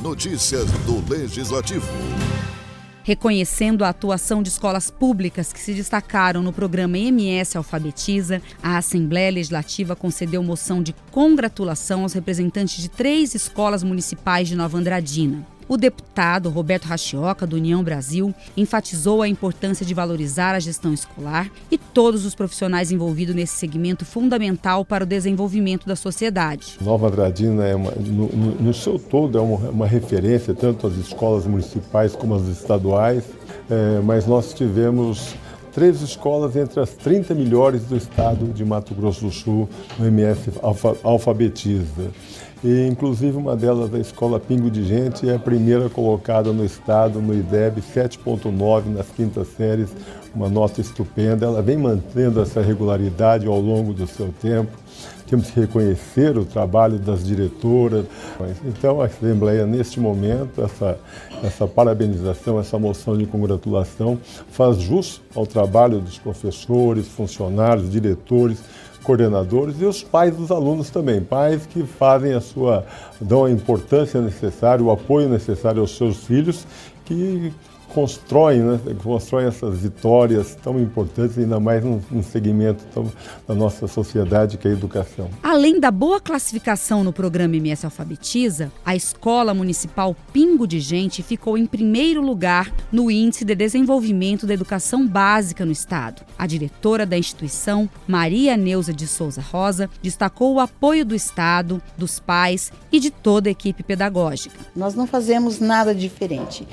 Notícias do Legislativo. Reconhecendo a atuação de escolas públicas que se destacaram no programa MS Alfabetiza, a Assembleia Legislativa concedeu moção de congratulação aos representantes de 3 escolas municipais de Nova Andradina. O deputado Roberto Rachioca, do União Brasil, enfatizou a importância de valorizar a gestão escolar e todos os profissionais envolvidos nesse segmento fundamental para o desenvolvimento da sociedade. Nova Andradina, no seu todo, é uma referência, tanto as escolas municipais como as estaduais, mas nós tivemos 3 escolas entre as 30 melhores do estado de Mato Grosso do Sul, no MS Alfabetiza. E, inclusive, uma delas, a Escola Pingo de Gente, é a primeira colocada no estado, no IDEB, 7,9 nas quintas séries, uma nota estupenda. Ela vem mantendo essa regularidade ao longo do seu tempo. Temos que reconhecer o trabalho das diretoras. Então, a Assembleia, neste momento, essa parabenização, essa moção de congratulação, faz jus ao trabalho dos professores, funcionários, diretores, coordenadores e os pais dos alunos também, pais que dão a importância necessária, o apoio necessário aos seus filhos, que constroem essas vitórias tão importantes, ainda mais num segmento da nossa sociedade que é a educação. Além da boa classificação no programa MS Alfabetiza, a Escola Municipal Pingo de Gente ficou em primeiro lugar no Índice de Desenvolvimento da Educação Básica no Estado. A diretora da instituição, Maria Neuza de Souza Rosa, destacou o apoio do Estado, dos pais e de toda a equipe pedagógica. Nós não fazemos nada diferente.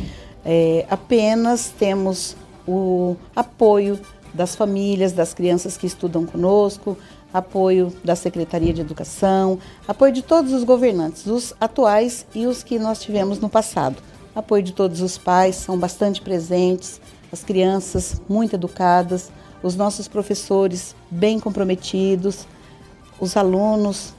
Apenas temos o apoio das famílias, das crianças que estudam conosco, apoio da Secretaria de Educação, apoio de todos os governantes, os atuais e os que nós tivemos no passado. Apoio de todos os pais, são bastante presentes, as crianças muito educadas, os nossos professores bem comprometidos, os alunos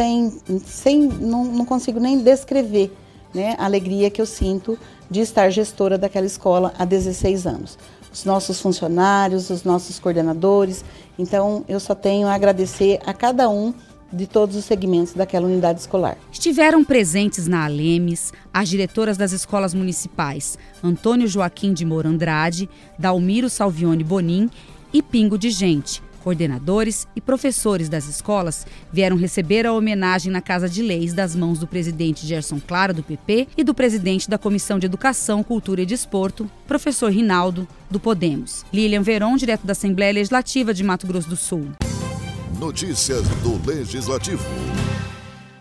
não consigo nem descrever, né, a alegria que eu sinto de estar gestora daquela escola há 16 anos. Os nossos funcionários, os nossos coordenadores, então eu só tenho a agradecer a cada um de todos os segmentos daquela unidade escolar. Estiveram presentes na Alemes as diretoras das escolas municipais Antônio Joaquim de Moura Andrade, Dalmiro Salvione Bonin e Pingo de Gente. Coordenadores e professores das escolas vieram receber a homenagem na Casa de Leis das mãos do presidente Gerson Clara, do PP, e do presidente da Comissão de Educação, Cultura e Desporto, professor Rinaldo, do Podemos. Lilian Veron, direto da Assembleia Legislativa de Mato Grosso do Sul. Notícias do Legislativo.